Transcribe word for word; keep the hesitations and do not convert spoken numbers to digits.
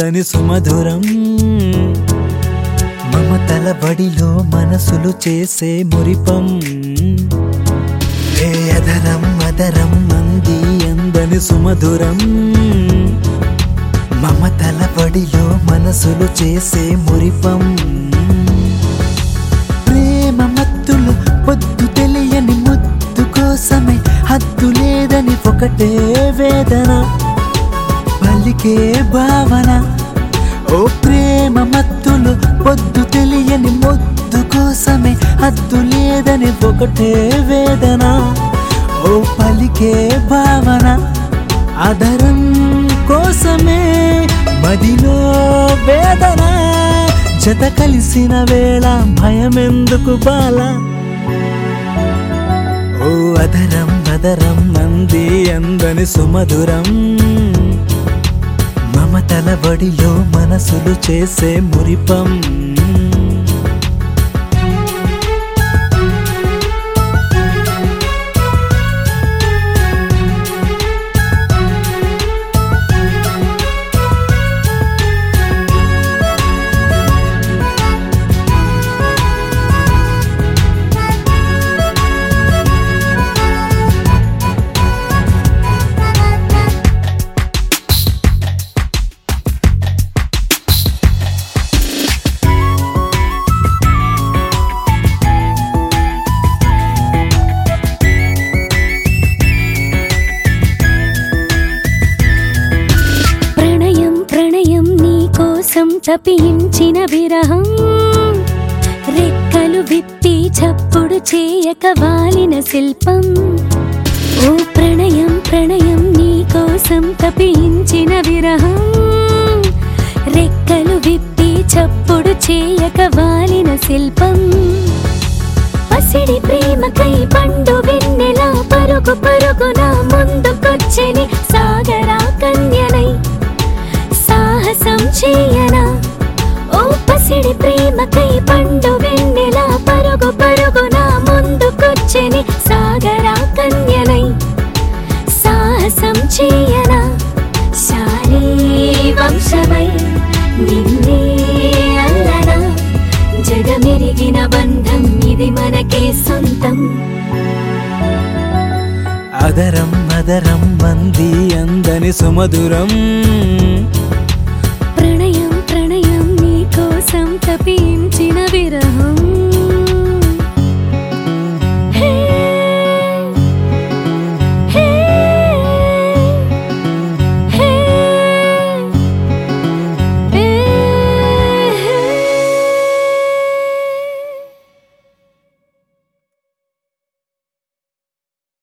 అందని సుమధురం మమతల బడిలో మనసులు చేసే మురిపం ఏ అధరం అధరం అంది అందని సుమధురం మమతల బడిలో మనసులు చేసే మురిపం ప్రేమ మత్తులు పొద్దు తెలియని ముద్దు కోసమే హద్దు లేదని ఒకటే వేదన పలికే భావన ఓ ప్రేమ మత్తులు పొద్దు తెలియని ముద్దు కోసమే హద్దు లేదని ఒకటే వేదన ఓ పలికే భావన అధరం కోసమే మదిలో వేదన జత కలిసిన వేళ భయమెందుకు బాల ఓ అధరం అధరం అంది అందని సుమధురం మమతల బడిలో మనసులు చేసే మురిపం తపించిన విరహం రెక్కలు విప్పి చప్పుడు చేయక వాలిన శిల్పం ఓ ప్రణయం ప్రణయం నీ కోసం తపించిన విరహం రెక్కలు విప్పి చప్పుడు చేయక వాలిన శిల్పం పసిడి ప్రేమకై పండు వెన్నెల పరుగు పరుగున ముందుకొచ్చని సాగరా కన్యనై సాహసం చేయనా ఓ పసిడి ప్రేమకై పండు వెన్నెల పరుగు పరుగున ముందుకొచ్చని సాగరా కన్యనై సాహసం చేయనా శాలీ వంశమై నిన్నే అల్లనా జగమెరిగిన బంధం ఇది మనకే సొంతం అధరం అధరం అంది అందని సుమధురం ప్రణయం ప్రణయం నీ కోసం తపించిన విరహం